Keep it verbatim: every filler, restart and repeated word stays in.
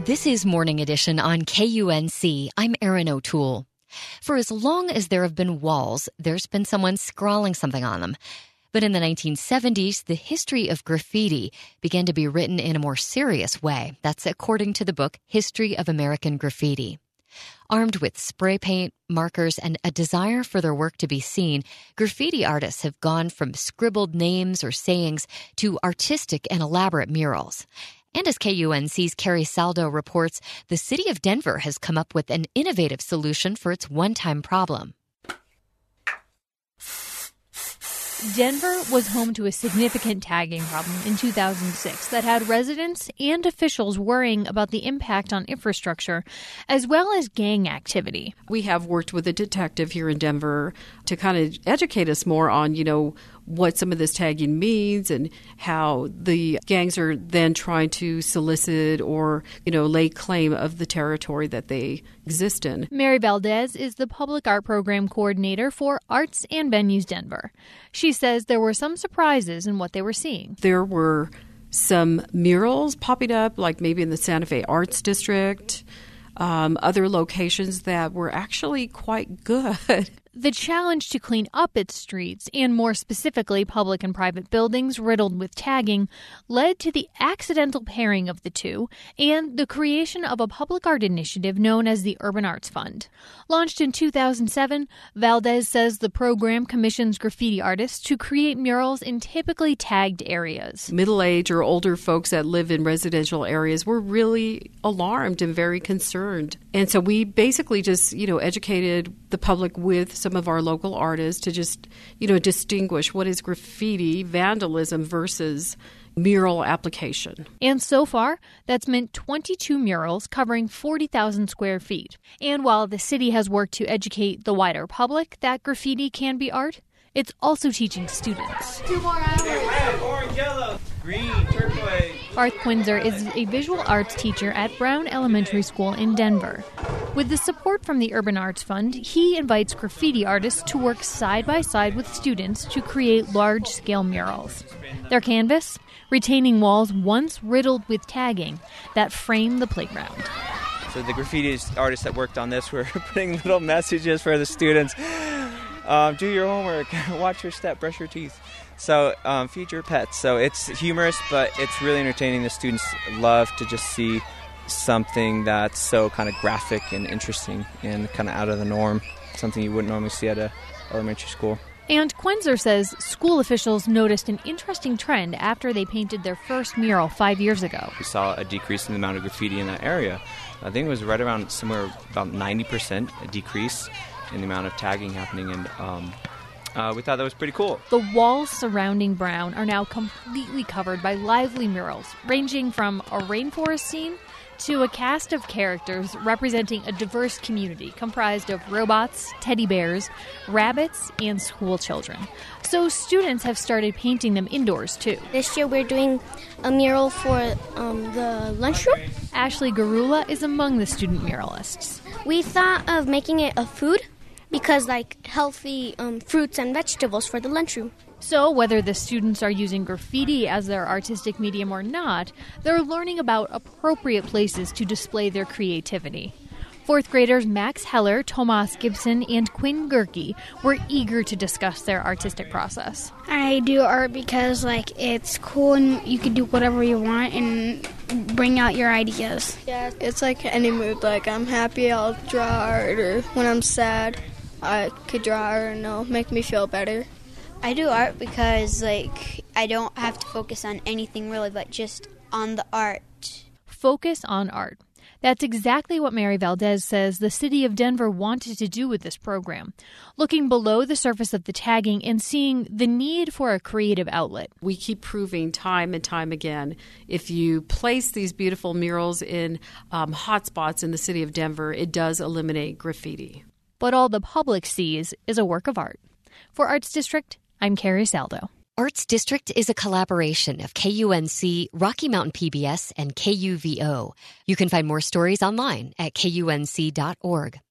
This is Morning Edition on K U N C. I'm Erin O'Toole. For as long as there have been walls, there's been someone scrawling something on them. But in the nineteen seventies, the history of graffiti began to be written in a more serious way. That's according to the book History of American Graffiti. Armed with spray paint, markers, and a desire for their work to be seen, graffiti artists have gone from scribbled names or sayings to artistic and elaborate murals. And as K U N C's Carrie Saldo reports, the city of Denver has come up with an innovative solution for its one-time problem. Denver was home to a significant tagging problem in two thousand six that had residents and officials worrying about the impact on infrastructure as well as gang activity. We have worked with a detective here in Denver to kind of educate us more on, you know, what some of this tagging means and how the gangs are then trying to solicit or, you know, lay claim of the territory that they exist in. Mary Valdez is the public art program coordinator for Arts and Venues Denver. She says there were some surprises in what they were seeing. There were some murals popping up, like maybe in the Santa Fe Arts District, um, other locations that were actually quite good. The challenge to clean up its streets, and more specifically public and private buildings riddled with tagging, led to the accidental pairing of the two and the creation of a public art initiative known as the Urban Arts Fund. Launched in two thousand seven, Valdez says the program commissions graffiti artists to create murals in typically tagged areas. Middle-aged or older folks that live in residential areas were really alarmed and very concerned. And so we basically just, you know, educated the public with some of our local artists to just, you know, distinguish what is graffiti, vandalism versus mural application. And so far, that's meant twenty-two murals covering forty thousand square feet. And while the city has worked to educate the wider public that graffiti can be art, it's also teaching students. Two more hours. Red, orange, yellow, green, turquoise. Garth Quinzer is a visual arts teacher at Brown Elementary School in Denver. With the support from the Urban Arts Fund, he invites graffiti artists to work side by side with students to create large-scale murals. Their canvas, retaining walls once riddled with tagging that frame the playground. So the graffiti artists that worked on this were putting little messages for the students. Um, do your homework, watch your step, brush your teeth. So um, feed your pets. So it's humorous, but it's really entertaining. The students love to just see something that's so kind of graphic and interesting and kind of out of the norm, something you wouldn't normally see at a elementary school. And Quinzer says school officials noticed an interesting trend after they painted their first mural five years ago. We saw a decrease in the amount of graffiti in that area. I think it was right around somewhere about ninety percent a decrease in the amount of tagging happening, and um, uh, we thought that was pretty cool. The walls surrounding Brown are now completely covered by lively murals, ranging from a rainforest scene to a cast of characters representing a diverse community comprised of robots, teddy bears, rabbits, and school children. So students have started painting them indoors, too. This year we're doing a mural for um, the lunchroom. Ashley Garula is among the student muralists. We thought of making it a food because, like, healthy um, fruits and vegetables for the lunchroom. So whether the students are using graffiti as their artistic medium or not, they're learning about appropriate places to display their creativity. Fourth graders Max Heller, Tomas Gibson, and Quinn Gerke were eager to discuss their artistic process. I do art because, like, it's cool and you can do whatever you want and bring out your ideas. Yeah, it's like any mood. Like, I'm happy, I'll draw art, or when I'm sad, I could draw art and it'll make me feel better. I do art because, like, I don't have to focus on anything really, but just on the art. Focus on art. That's exactly what Mary Valdez says the city of Denver wanted to do with this program, looking below the surface of the tagging and seeing the need for a creative outlet. We keep proving time and time again, if you place these beautiful murals in um, hot spots in the city of Denver, it does eliminate graffiti. But all the public sees is a work of art. For Arts District, I'm Carrie Saldo. Arts District is a collaboration of K U N C, Rocky Mountain P B S, and K U V O. You can find more stories online at K U N C dot org.